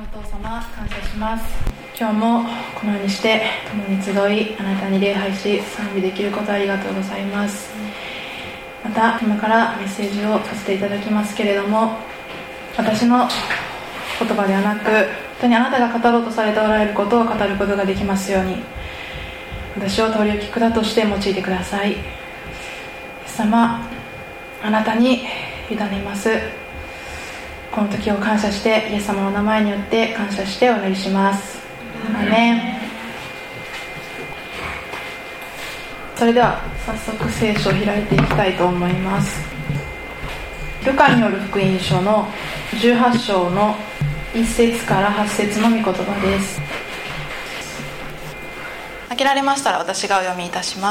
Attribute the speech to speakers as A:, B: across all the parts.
A: お父様、感謝します。今日もこのようにして共に集い、あなたに礼拝し賛美できることありがとうございます。また今からメッセージをさせていただきますけれども、私の言葉ではなく、本当にあなたが語ろうとされておられることを語ることができますように、私を通り置き管として用いてください。イエス様、あなたに委ねます。この時を感謝して、イエス様の名前によって感謝してお祈りします。アーメン。それでは早速聖書を開いていきたいと思います。ルカによる福音書の18章の1節から8節の御言葉です。開けられましたら私がお読みいたします。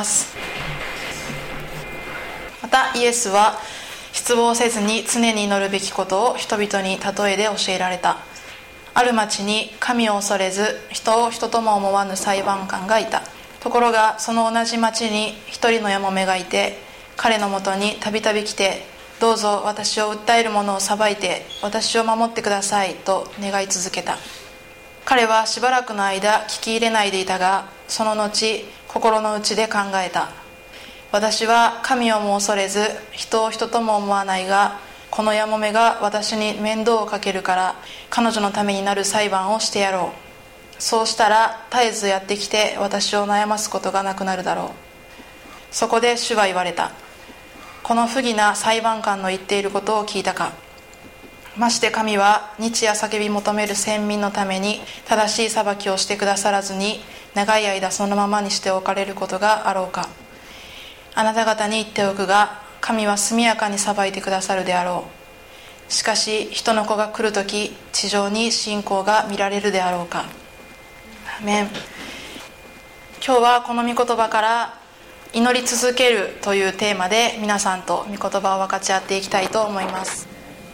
A: またイエスは失望せずに常に祈るべきことを人々に例えで教えられた。ある町に神を恐れず人を人とも思わぬ裁判官がいた。ところがその同じ町に一人のやもめがいて、彼のもとにたびたび来て、どうぞ私を訴える者を裁いて私を守ってくださいと願い続けた。彼はしばらくの間聞き入れないでいたが、その後心の内で考えた。私は神をも恐れず人を人とも思わないが、このやもめが私に面倒をかけるから彼女のためになる裁判をしてやろう。そうしたら絶えずやってきて私を悩ますことがなくなるだろう。そこで主は言われた。この不義な裁判官の言っていることを聞いたか。まして神は日夜叫び求める先民のために正しい裁きをしてくださらずに、長い間そのままにしておかれることがあろうか。あなた方に言っておくが、神は速やかに裁いてくださるであろう。しかし人の子が来るとき、地上に信仰が見られるであろうか。アーメン。今日はこの御言葉から祈り続けるというテーマで皆さんと御言葉を分かち合っていきたいと思います。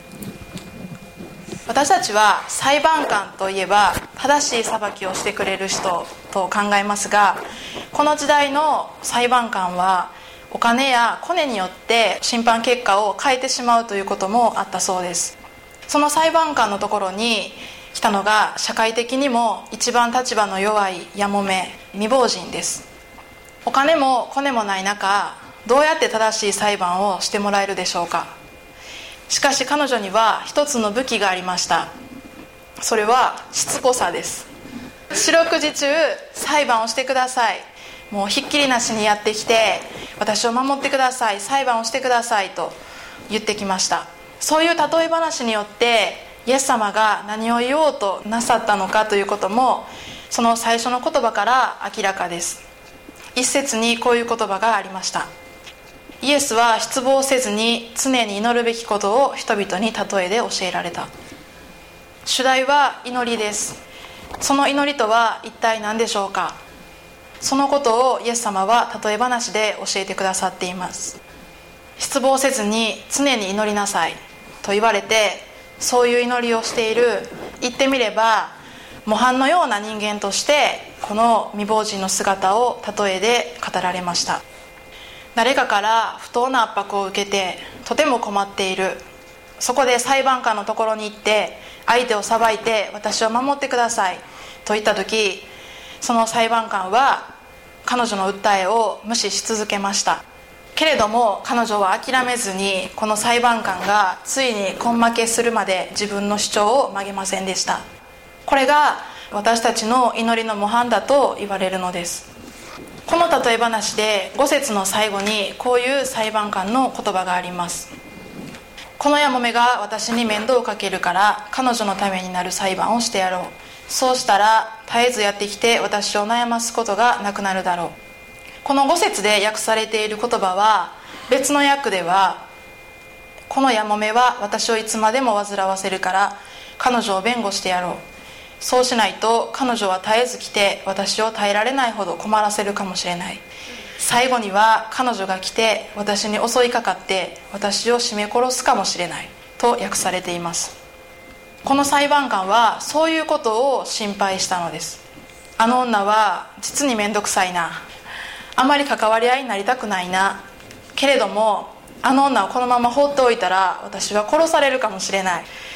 A: 私たちは裁判官といえば正しい裁きをしてくれる人と考えますが、この時代の裁判官はお金やコネによって審判結果を変えてしまうということもあったそうです。その裁判官のところに来たのが、社会的にも一番立場の弱いやもめ、未亡人です。お金もコネもない中、どうやって正しい裁判をしてもらえるでしょうか。しかし彼女には一つの武器がありました。それはしつこさです。四六時中裁判をしてください、もうひっきりなしにやってきて、私を守ってください、裁判をしてくださいと言ってきました。そういう例え話によってイエス様が何を言おうとなさったのかということも、その最初の言葉から明らかです。一節にこういう言葉がありました。イエスは失望せずに常に祈るべきことを人々に例えで教えられた。主題は祈りです。その祈りとは一体何でしょうか。そのことをイエス様は例え話で教えてくださっています。失望せずに常に祈りなさいと言われて、そういう祈りをしている、言ってみれば模範のような人間としてこの未亡人の姿を例えで語られました。誰かから不当な圧迫を受けてとても困っている。そこで裁判官のところに行って相手を裁いて私を守ってくださいと言った時、その裁判官は彼女の訴えを無視し続けました。けれども彼女は諦めずに、この裁判官がついに根負けするまで自分の主張を曲げませんでした。これが私たちの祈りの模範だと言われるのです。この例え話で5節の最後にこういう裁判官の言葉があります。このやもめが私に面倒をかけるから彼女のためになる裁判をしてやろう。そうしたら絶えずやってきて私を悩ますことがなくなるだろう。この5節で訳されている言葉は、別の訳では、このやもめは私をいつまでも煩わせるから彼女を弁護してやろう。そうしないと彼女は絶えず来て私を耐えられないほど困らせるかもしれない。最後には彼女が来て私に襲いかかって私を絞め殺すかもしれないと訳されています。この裁判官はそういうことを心配したのです。あの女は実に面倒くさいな、あまり関わり合いになりたくないな、けれどもあの女をこのまま放っておいたら私は殺されるかもしれない。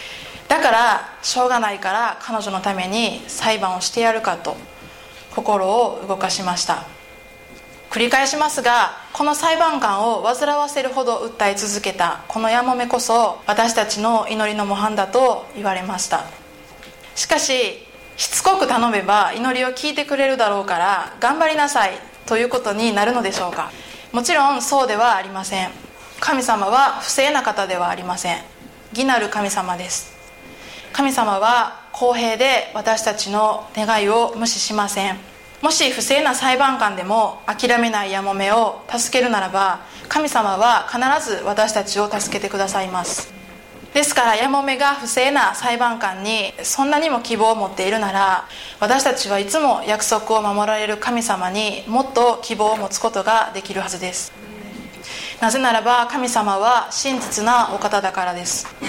A: だからしょうがないから彼女のために裁判をしてやるかと心を動かしました。繰り返しますが、この裁判官を煩わせるほど訴え続けたこのやもめこそ私たちの祈りの模範だと言われました。しかししつこく頼めば祈りを聞いてくれるだろうから頑張りなさいということになるのでしょうか。もちろんそうではありません。神様は不正な方ではありません。義なる神様です。神様は公平で私たちの願いを無視しません。もし不正な裁判官でも諦めないやもめを助けるならば、神様は必ず私たちを助けてくださいます。ですからやもめが不正な裁判官にそんなにも希望を持っているなら、私たちはいつも約束を守られる神様にもっと希望を持つことができるはずです。なぜならば神様は真実なお方だからです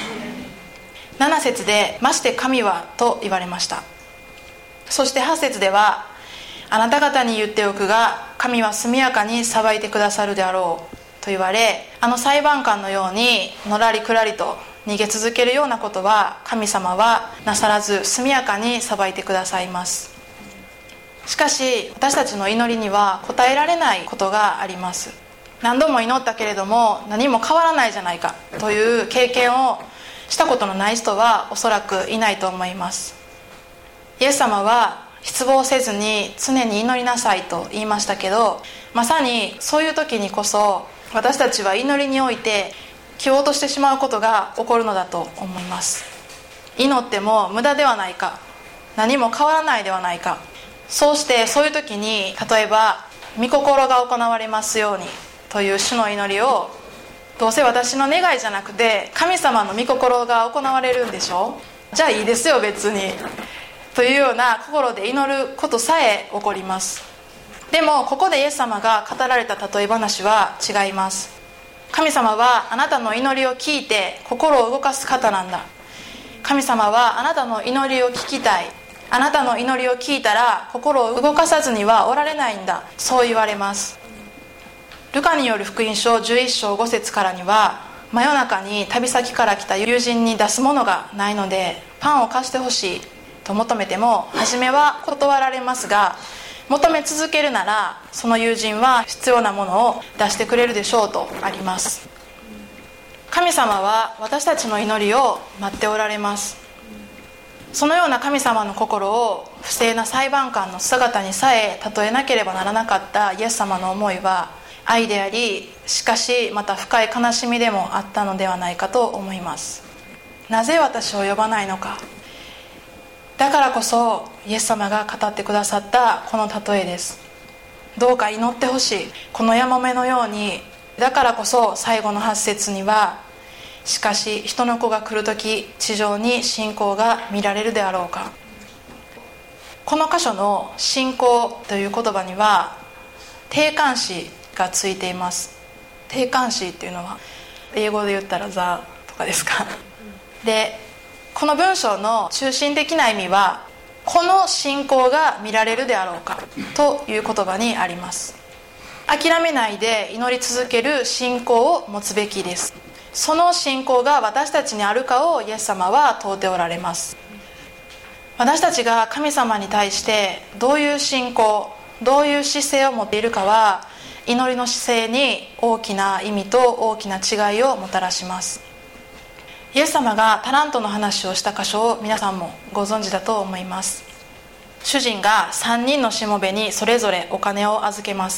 A: 。7節でまして神はと言われました。そして8節では、あなた方に言っておくが神は速やかに裁いてくださるであろうと言われ、あの裁判官のようにのらりくらりと逃げ続けるようなことは神様はなさらず速やかに裁いてくださいます。しかし私たちの祈りには応えられないことがあります。何度も祈ったけれども何も変わらないじゃないかという経験をしたことのない人はおそらくいないと思います。イエス様は失望せずに常に祈りなさいと言いましたけど、まさにそういう時にこそ私たちは祈りにおいて気を落としてしまうことが起こるのだと思います。祈っても無駄ではないか、何も変わらないではないか、そういう時に例えば御心が行われますようにという主の祈りを、どうせ私の願いじゃなくて神様の御心が行われるんでしょ、じゃあいいですよ別にというような心で祈ることさえ起こります。でもここでイエス様が語られた例え話は違います。神様はあなたの祈りを聞いて心を動かす方なんだ。神様はあなたの祈りを聞きたい。あなたの祈りを聞いたら心を動かさずにはおられないんだ、そう言われます。ルカによる福音書11章5節からには、真夜中に旅先から来た友人に出すものがないのでパンを貸してほしいと求めても、初めは断られますが、求め続けるならその友人は必要なものを出してくれるでしょうとあります。神様は私たちの祈りを待っておられます。そのような神様の心を不正な裁判官の姿にさえ例えなければならなかったイエス様の思いは愛であり、しかしまた深い悲しみでもあったのではないかと思います。なぜ私を呼ばないのか。だからこそイエス様が語ってくださったこの例えです。どうか祈ってほしい。このやもめのように。だからこそ最後の8節には、しかし人の子が来るとき地上に信仰が見られるであろうか。この箇所の信仰という言葉には定冠詞がついています。定冠詞っていうのは英語で言ったらザとかですか。でこの文章の中心的な意味は、この信仰が見られるであろうかという言葉にあります。諦めないで祈り続ける信仰を持つべきです。その信仰が私たちにあるかをイエス様は問うておられます。私たちが神様に対してどういう信仰、どういう姿勢を持っているかは、祈りの姿勢に大きな意味と大きな違いをもたらします。イエス様がタラントの話をした箇所を皆さんもご存知だと思います。主人が3人のしもべにそれぞれお金を預けます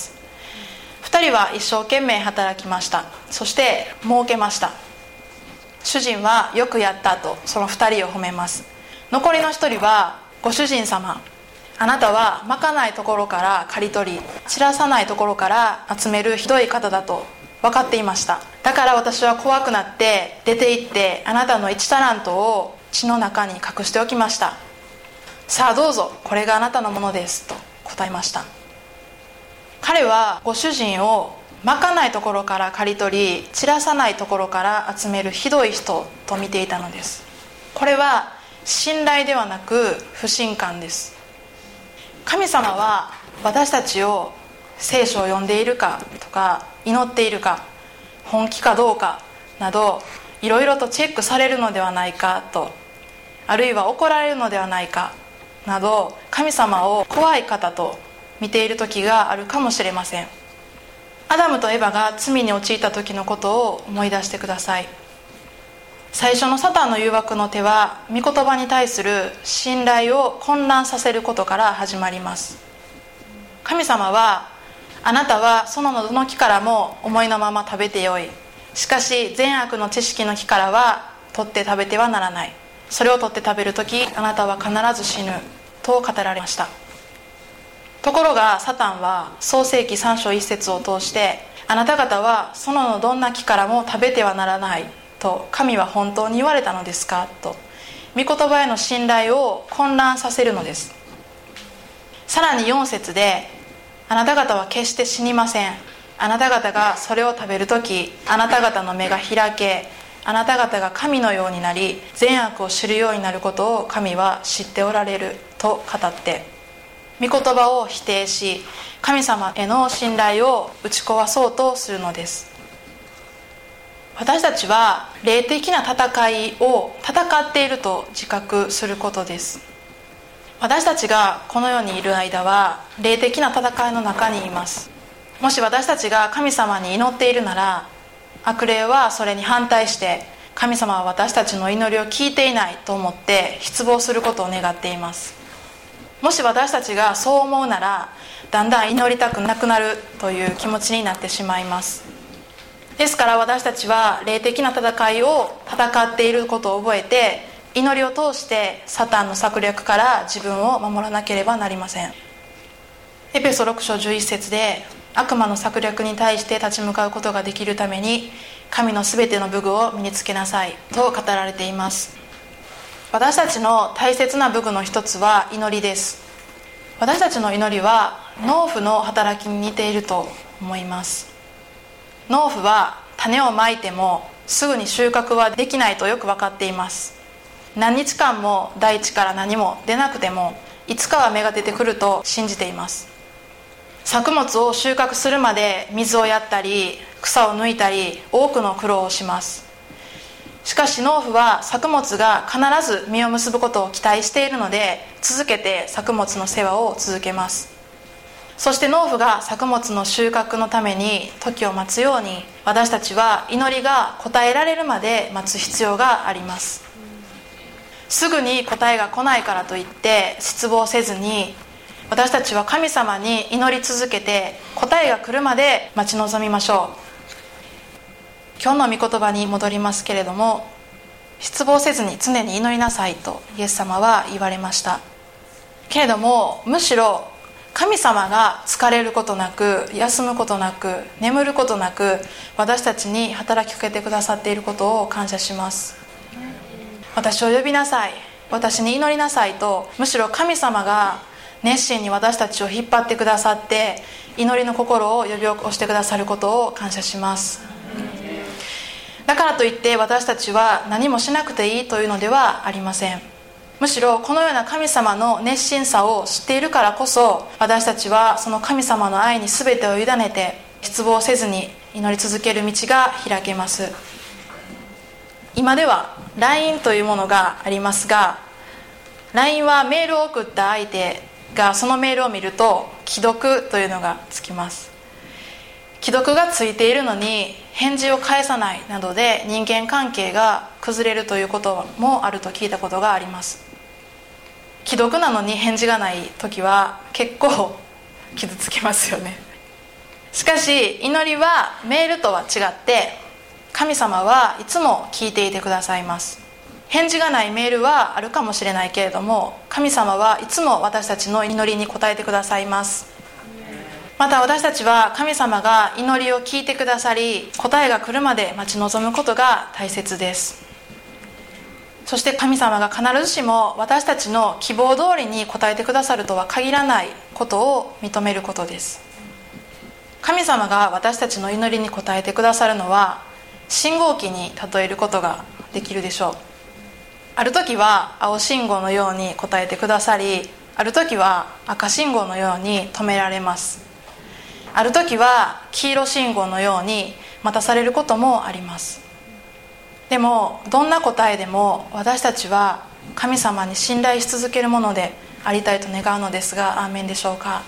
A: 。2人は一生懸命働きました。そして儲けました。主人はよくやったとその2人を褒めます。残りの1人は、ご主人様、あなたはまかないところから刈り取り、散らさないところから集めるひどい方だと分かっていました。だから私は怖くなって出て行って、あなたの1タラントを地の中に隠しておきました。さあどうぞ、これがあなたのものですと答えました。彼はご主人をまかないところから刈り取り、散らさないところから集めるひどい人と見ていたのです。これは信頼ではなく不信感です。神様は私たちを聖書を読んでいるかとか、祈っているか、本気かどうかなどいろいろとチェックされるのではないかとあるいは怒られるのではないかなど、神様を怖い方と見ている時があるかもしれません。アダムとエバが罪に陥った時のことを思い出してください。最初のサタンの誘惑の手は、御言葉に対する信頼を混乱させることから始まります。神様は、あなたはそのどの木からも思いのまま食べてよい。しかし善悪の知識の木からは取って食べてはならない。それを取って食べるとき、あなたは必ず死ぬと語られました。ところがサタンは創世記3章1節を通して、あなた方はそのどんな木からも食べてはならないと神は本当に言われたのですかと、御言葉への信頼を混乱させるのです。さらに4節で、あなた方は決して死にません。あなた方がそれを食べるとき、あなた方の目が開け、あなた方が神のようになり、善悪を知るようになることを神は知っておられると語って、御言葉を否定し、神様への信頼を打ち壊そうとするのです。私たちは霊的な戦いを戦っていると自覚することです。私たちがこの世にいる間は霊的な戦いの中にいます。もし私たちが神様に祈っているなら、悪霊はそれに反対して、神様は私たちの祈りを聞いていないと思って失望することを願っています。もし私たちがそう思うなら、だんだん祈りたくなくなるという気持ちになってしまいます。ですから私たちは霊的な戦いを戦っていることを覚えて、祈りを通してサタンの策略から自分を守らなければなりません。エペソ6章11節で、悪魔の策略に対して立ち向かうことができるために、神のすべての武具を身につけなさいと語られています。私たちの大切な武具の一つは祈りです。私たちの祈りは農夫の働きに似ていると思います。農夫は種をまいてもすぐに収穫はできないとよく分かっています。何日間も大地から何も出なくても、いつかは芽が出てくると信じています。作物を収穫するまで水をやったり草を抜いたり、多くの苦労をします。しかし農夫は作物が必ず実を結ぶことを期待しているので、続けて作物の世話を続けます。そして農夫が作物の収穫のために時を待つように、私たちは祈りが応えられるまで待つ必要があります。すぐに答えが来ないからといって失望せずに、私たちは神様に祈り続けて答えが来るまで待ち望みましょう。今日の御言葉に戻りますけれども、失望せずに常に祈りなさいとイエス様は言われました。けれども、むしろ神様が疲れることなく、休むことなく、眠ることなく、私たちに働きかけてくださっていることを感謝します。私を呼びなさい、私に祈りなさいと、むしろ神様が熱心に私たちを引っ張ってくださって、祈りの心を呼び起こしてくださることを感謝します。だからといって私たちは何もしなくていいというのではありません。むしろこのような神様の熱心さを知っているからこそ、私たちはその神様の愛に全てを委ねて、失望せずに祈り続ける道が開けます。今では LINE というものがありますが、 LINE はメールを送った相手がそのメールを見ると既読というのがつきます。既読がついているのに返事を返さないなどで人間関係が崩れるということもあると聞いたことがあります。既読なのに返事がない時は結構傷つきますよね。しかし祈りはメールとは違って、神様はいつも聞いていてくださいます。返事がないメールはあるかもしれないけれども、神様はいつも私たちの祈りに応えてくださいます。また私たちは神様が祈りを聞いてくださり、答えが来るまで待ち望むことが大切です。そして神様が必ずしも私たちの希望通りに応えてくださるとは限らないことを認めることです。神様が私たちの祈りに応えてくださるのは、信号機に例えることができるでしょう。ある時は青信号のように応えてくださり、ある時は赤信号のように止められます。ある時は黄色信号のように待たされることもあります。でもどんな答えでも私たちは神様に信頼し続けるものでありたいと願うのですが、アーメンでしょうか。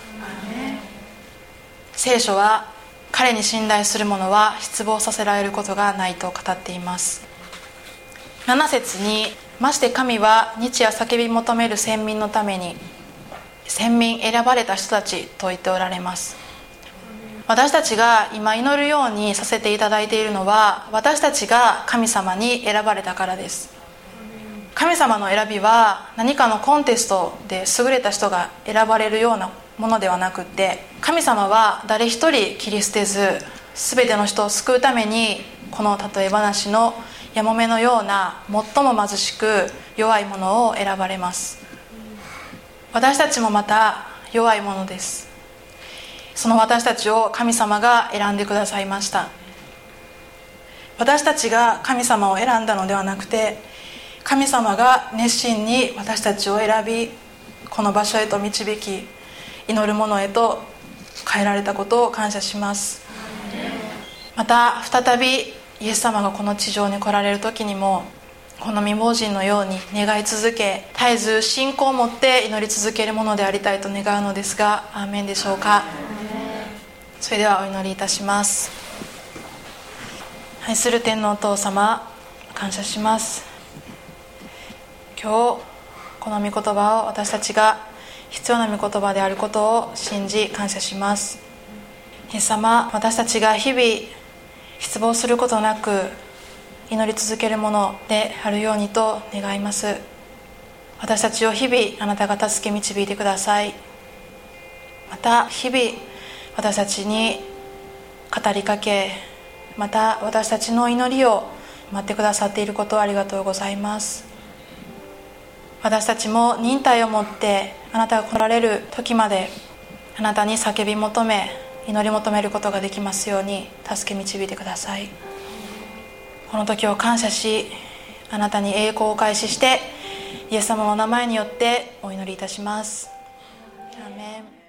A: 聖書は彼に信頼する者は失望させられることがないと語っています。7節に、まして神は日夜叫び求める選民のために選民、選ばれた人たちと言っておられます。私たちが今祈るようにさせていただいているのは、私たちが神様に選ばれたからです。神様の選びは何かのコンテストで優れた人が選ばれるようなものではなくって、神様は誰一人切り捨てず、全ての人を救うためにこの例え話のやもめのような最も貧しく弱い者を選ばれます。私たちもまた弱い者です。その私たちを神様が選んでくださいました。私たちが神様を選んだのではなくて、神様が熱心に私たちを選び、この場所へと導き、祈る者へと変えられたことを感謝します。また再びイエス様がこの地上に来られる時にも、この未亡人のように願い続け、絶えず信仰を持って祈り続けるものでありたいと願うのですが、アーメンでしょうか。それではお祈りいたします。愛する天のお父様、感謝します。今日この御言葉を私たちが必要な御言葉であることを信じ感謝します。イエス様、私たちが日々失望することなく祈り続けるものであるようにと願います。私たちを日々あなたが助け導いてください。また日々私たちに語りかけ、また私たちの祈りを待ってくださっていることをありがとうございます。私たちも忍耐を持ってあなたが来られる時まであなたに叫び求め、祈り求めることができますように助け導いてください。この時を感謝し、あなたに栄光を開始してイエス様のお名前によってお祈りいたします。アーメン。